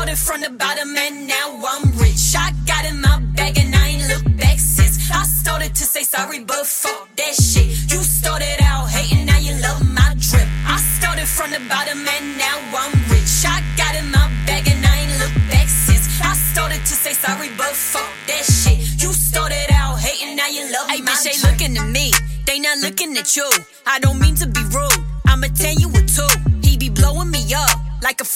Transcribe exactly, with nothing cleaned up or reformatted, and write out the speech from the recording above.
started from the bottom and now I'm rich. I got in my bag and I ain't looked back since. I started to say sorry, but fuck that shit. You started out hating, now you love my drip. I started from the bottom and now I'm rich. I got in my bag and I ain't looked back since. I started to say sorry, but fuck that shit. You started out hating, now you love hey, my drip. Hey bitch, they looking at me, they not looking at you. I don't mean to be rude, I'ma tell you a two. He be blowing me up like a